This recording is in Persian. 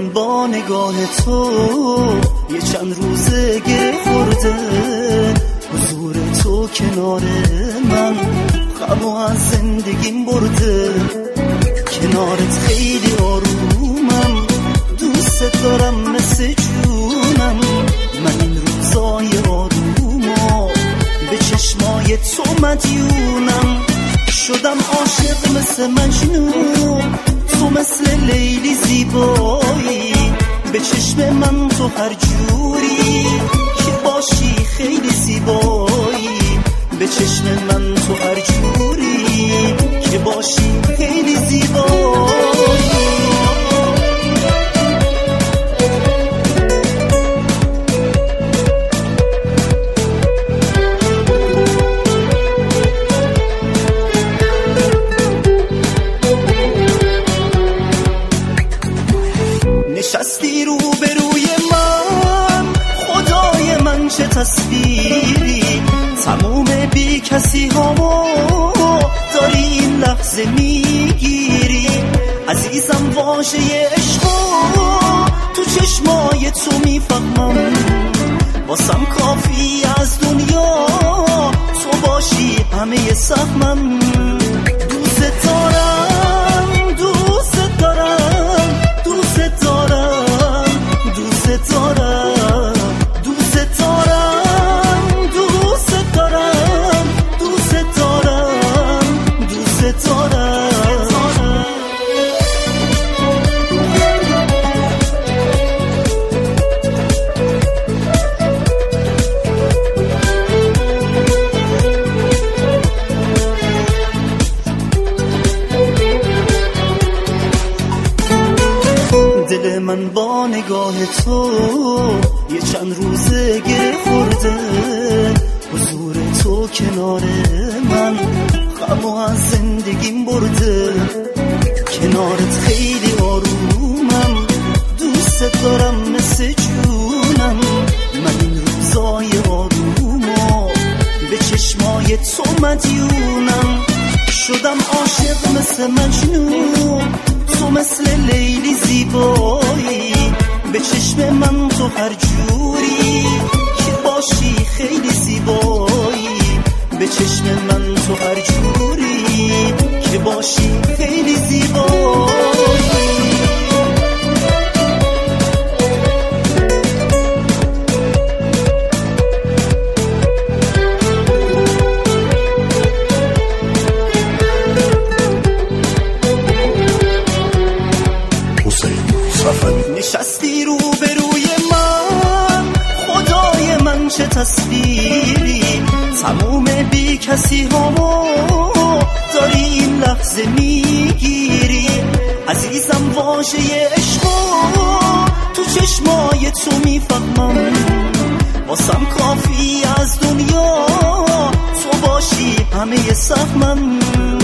من با نگاه تو یه چند روزه گره خورده، حضور تو کنار من غمو از زندگیم برده. کنارت خیلی آرومم، دوست دارم مثل جونم. من این روزای آرومو به چشمای تو مدیونم. شدم عاشق مثل مجنون، تو مثل لیلی زیبایی. به چشم من تو هر جوری که باشی خیلی زیبایی. به چشم من تو هر جوری که باشی خیلی زیبایی. نشستی رو به روی من، خدای من چه تصویری. تموم بی کسی هامو داری این لحظه میگیری. عزیزم واژه عشقو تو چشمای تو میفهمم. واسم کافی از دنیا تو باشی همه سهمم. دوست دارم، دوست دارم، دوست دارم، دوست دارم، دوست دارم، دوست دارم، دوست دارم، دوست دارم. دل من با نگاه تو یه چند روزه گره خورده، حضور تو کنار من غمو از زندگیم برده. کنارت خیلی آرومم، دوست دارم مثل جونم. من این روزای آرومو به چشمای تو مدیونم. شدم عاشق مثل مجنون، تو مثل لیلی زیبایی. به چشم من تو هر جوری که باشی خیلی زیبایی. به چشم من تو هر جوری که باشی خیلی زیبایی. نشستی رو به روی من، خدای من چه تصویری. تموم بی کسی هامو داری این لحظه میگیری. عزیزم واژه عشقو تو چشمای تو میفهمم. واسم کافی از دنیا تو باشی همه سهمم.